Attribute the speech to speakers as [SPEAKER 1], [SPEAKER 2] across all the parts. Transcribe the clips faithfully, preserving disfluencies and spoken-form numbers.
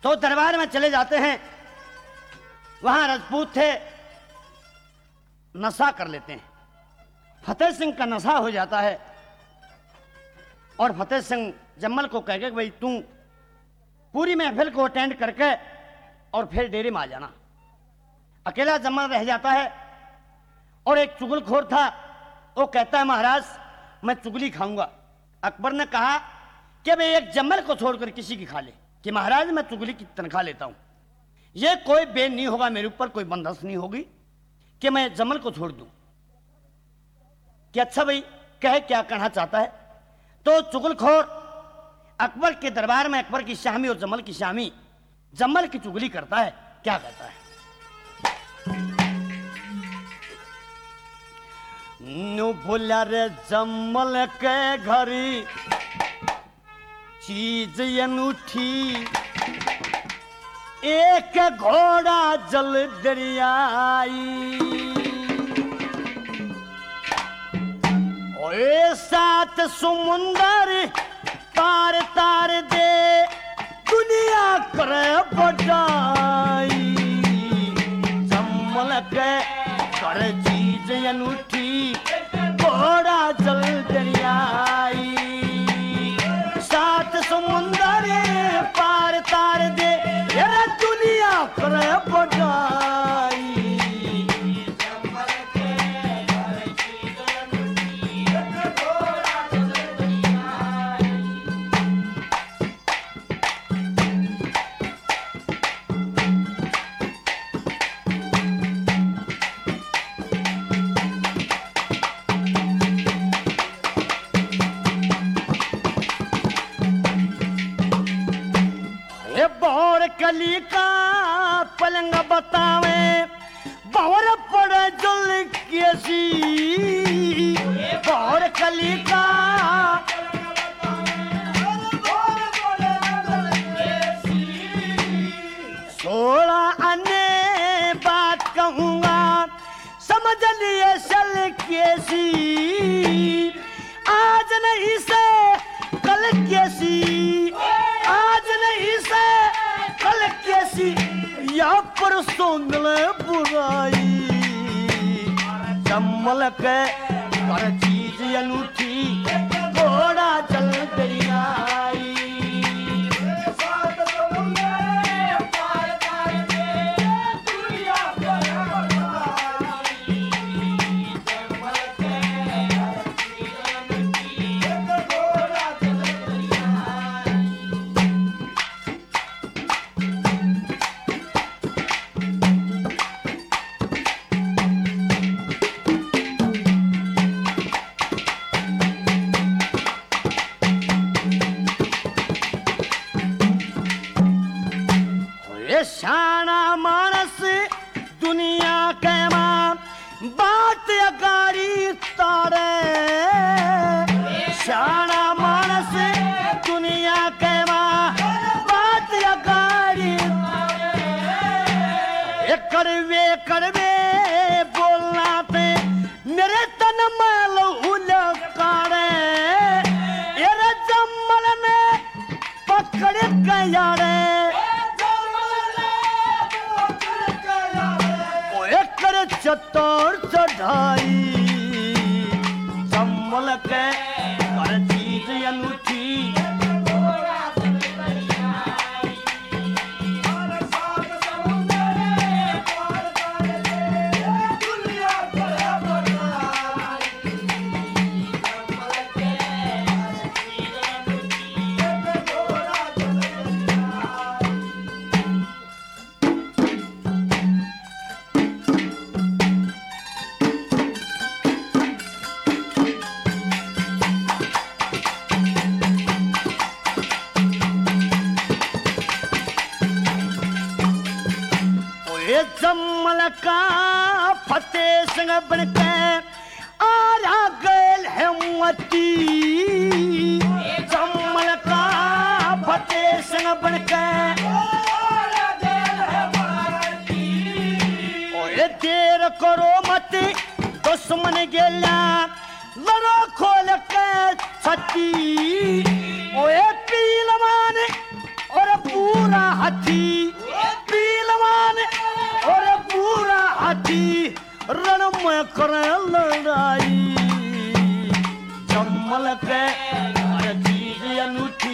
[SPEAKER 1] तो दरबार में चले जाते हैं। वहां राजपूत थे, नशा कर लेते हैं। फतेह सिंह का नशा हो जाता है और फतेह सिंह जम्मल को कह के भाई तू पूरी महफिल को अटेंड करके और फिर डेरे में आ जाना। अकेला जम्मल रह जाता है और एक चुगलखोर था, वो कहता है महाराज मैं चुगली खाऊंगा। अकबर ने कहा कि भाई एक जम्मल को छोड़कर किसी की खा ले, कि महाराज मैं चुगली की तनख्वाह लेता हूं, ये कोई बेन नहीं होगा मेरे ऊपर, कोई बंदश नहीं होगी कि मैं जम्मल को छोड़ दूं। कि अच्छा भाई कहे क्या कहना चाहता है। तो चुगलखोर अकबर के दरबार में अकबर की शामी और जम्मल की शामी जम्मल की चुगली करता है। क्या कहता है? नु भूला रे जम्मल के घरी चीज अनूठी, एक घोड़ा जल दरियाई, ओए सात समुंदर तार तार दे दुनिया करे बड़ाई। जम्मल के कर चीज अनूठी, घोड़ा जल दरियाई, सात समुंदर पार तार दे ये दुनिया करे बड़ाई। कली का पलंग बतावे बहुर पड़े जुल कैसी, बहुर कली का सोलह अन्य बात कहूंगा समझ लिए चल कैसी, आज नहीं से कल कैसी, आज नहीं से कल कैसी, या परसों बुराई। जम्मल के कर चीज अनूठी, घोड़ा जल दरियाई, शाना मानस दुनिया के मां बात अगाड़ी तारे, शाना मानस दुनिया के मां बात अगाड़ी तारे, करवे करवे बोलना पे मेरे तन में उलकारे, ये जम्मल ने पकड़ गया रे, चतुर चढ़ाई। जम्मल के कर चीज अनूठी, जम्मल का फतेह सिंह बनके आरा गैल हिम्मती, जम्मल का फतेह सिंह बनके आरा गैल हिम्मती, ओए देर करो मत दुश्मन गेला लड़ो खोल के छती, ओए पीलवान और पूरा हाथी पीलवान और पूरा हाथी रण में करे लड़ाई जम्मल के चीज अनूठी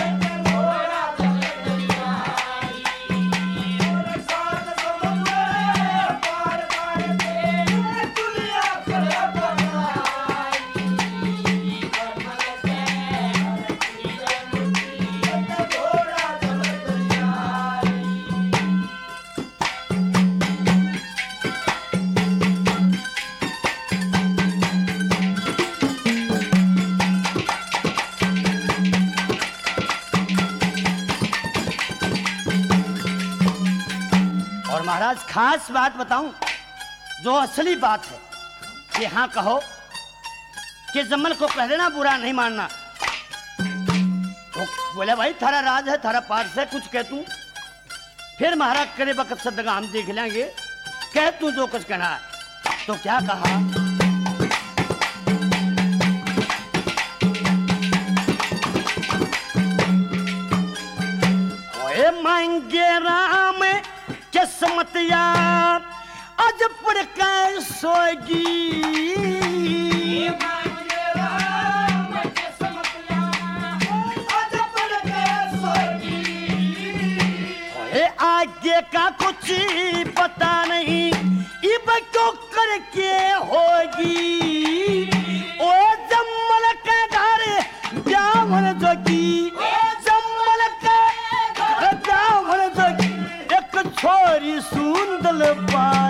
[SPEAKER 1] महाराज खास बात बताऊं जो असली बात है कि हाँ कहो कि जम्मल को कह देना बुरा नहीं मानना। तो बोले भाई थारा राज है थारा पास है कुछ कह तू फिर महाराज करे वक्त सदगा हम देख लेंगे कह तू जो कुछ कहना है। तो क्या कहा ओए मांगे राम किस्मत यार आज पड़ के सोगी आगे का कुछ पता नहीं इब क्यों करके होगी ओ जम्मल के घर ब्याहन जोगी जम्मल के घर ब्याहन जोगी एक छोरी सुंदर बा